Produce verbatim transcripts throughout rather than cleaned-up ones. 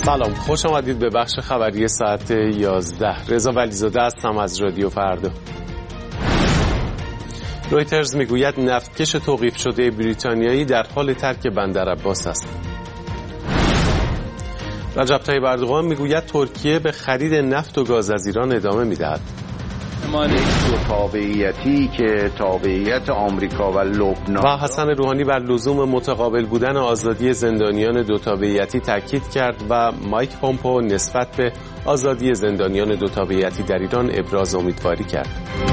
سلام، خوش آمدید به بخش خبری ساعت یازده. رضا ولیزاده هستم از رادیو فردا. رویترز میگوید نفتکش توقیف شده بریتانیایی در حال ترک بندر عباس است. رجب طیب اردوغان میگوید ترکیه به خرید نفت و گاز از ایران ادامه میدهد. دو تابعیتی که تابعیت آمریکا و لبنان و حسن روحانی بر لزوم متقابل بودن آزادی زندانیان دو تابعیتی تاکید کرد و مایک پومپئو نسبت به آزادی زندانیان دو تابعیتی در ایران ابراز امیدواری کرد.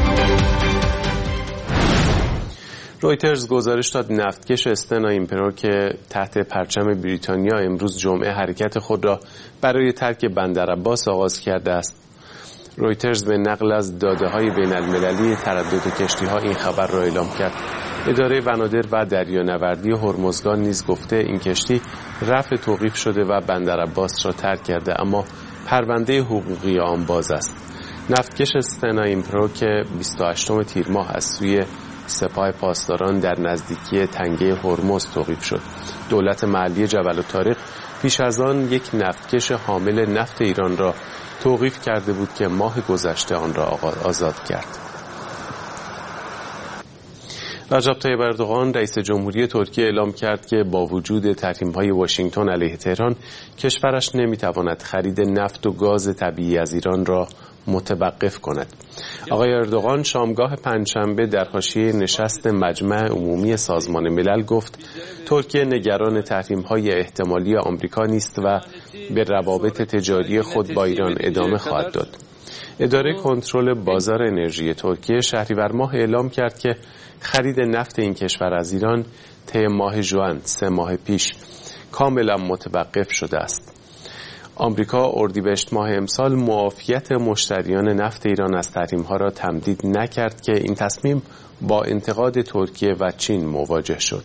رویترز گزارش داد نفتکش استنا ایمپرو که تحت پرچم بریتانیا امروز جمعه حرکت خود را برای ترک بندر عباس آغاز کرده است. رویترز به نقل از داده‌های بین‌المللی تردد کشتی‌ها این خبر را اعلام کرد. اداره بنادر و دریانوردی هرمزگان نیز گفته این کشتی رفع توقیف شده و بندر عباس را ترک کرده، اما پرونده حقوقی آن باز است. نفتکش استنا ایمپرو که بیست و هشتم تیر ماه از سوی سپاه پاسداران در نزدیکی تنگه هرمز توقیف شد. دولت محلی جبل الطارق پیش از آن یک نفتکش حامل نفت ایران را توقیف کرده بود که ماه گذشته آن را آزاد کرد. رجب طیب اردوغان رئیس جمهوری ترکیه اعلام کرد که با وجود تحریم‌های واشنگتن علیه تهران کشورش نمی‌تواند خرید نفت و گاز طبیعی از ایران را متوقف کند. آقای اردوغان شامگاه پنجشنبه در حاشیه نشست مجمع عمومی سازمان ملل گفت ترکیه نگران تحریم‌های احتمالی آمریکا نیست و به روابط تجاری خود با ایران ادامه خواهد داد. اداره کنترل بازار انرژی ترکیه شهریور ماه اعلام کرد که خرید نفت این کشور از ایران طی ماه ژوئن سه ماه پیش کاملا متوقف شده است. آمریکا اردیبهشت ماه امسال معافیت مشتریان نفت ایران از تحریم‌ها را تمدید نکرد که این تصمیم با انتقاد ترکیه و چین مواجه شد.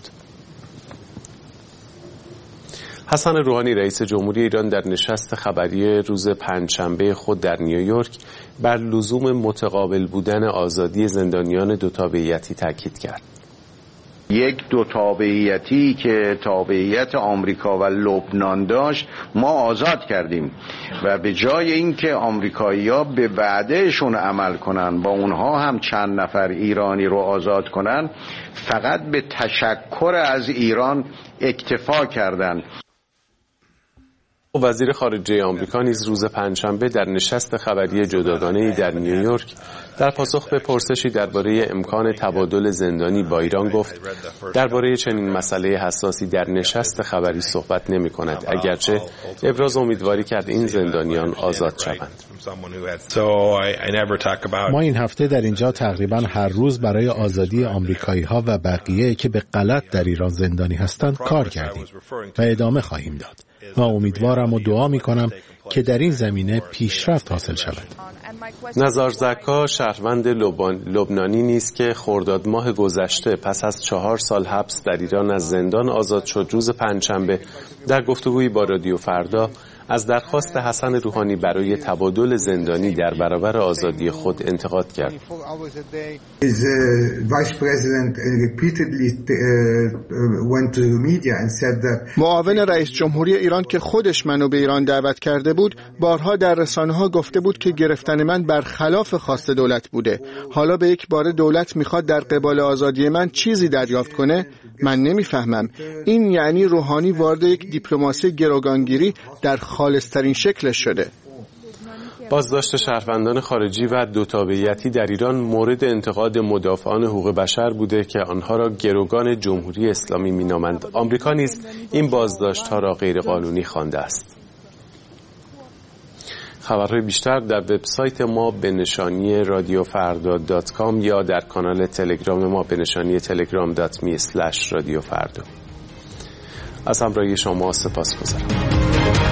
حسن روحانی رئیس جمهوری ایران در نشست خبری روز پنجشنبه خود در نیویورک بر لزوم متقابل بودن آزادی زندانیان دو تابعیتی تاکید کرد. یک دو تابعیتی که تابعیت آمریکا و لبنان داشت ما آزاد کردیم و به جای اینکه آمریکایی‌ها به وعدهشون عمل کنن با اونها هم چند نفر ایرانی رو آزاد کنن، فقط به تشکر از ایران اکتفا کردند. وزیر خارجه آمریکا نیز روز پنجشنبه در نشست خبری جداگانه‌ای در نیویورک در پاسخ به پرسشی درباره امکان تبادل زندانی با ایران گفت درباره چنین مسئله حساسی در نشست خبری صحبت نمی‌کند، اگرچه ابراز امیدواری کرد این زندانیان آزاد شوند. ما این هفته در اینجا تقریبا هر روز برای آزادی آمریکایی‌ها و بقیه که به غلط در ایران زندانی هستند کار کردیم و ادامه خواهیم داد. و امیدوارم و دعا می‌کنم که در این زمینه پیشرفت حاصل شود. نزار زکا شهروند لبنانی نیست که خرداد ماه گذشته پس از چهار سال حبس در ایران از زندان آزاد شد. روز پنجشنبه در گفتگویی با رادیو فردا از درخواست حسن روحانی برای تبادل زندانی در برابر آزادی خود انتقاد کرد. معاون رئیس جمهوری ایران که خودش منو به ایران دعوت کرده بود بارها در رسانه‌ها گفته بود که گرفتن من برخلاف خواست دولت بوده. حالا به یک بار دولت میخواد در قبال آزادی من چیزی دریافت کنه؟ من نمیفهمم. این یعنی روحانی وارد یک دیپلماسی گروگانگیری در خالصترین شکلش شده. بازداشت شهروندان خارجی و دو تابعیتی در ایران مورد انتقاد مدافعان حقوق بشر بوده که آنها را گروگان جمهوری اسلامی مینامند. آمریکا نیز این بازداشت‌ها را غیرقانونی خوانده است. خبرهای بیشتر در وبسایت ما به نشانی رادیو فردا دات کام یا در کانال تلگرام ما به نشانی تلگرام دات می اسلش رادیو فردا. از همراهی شما سپاسگزارم.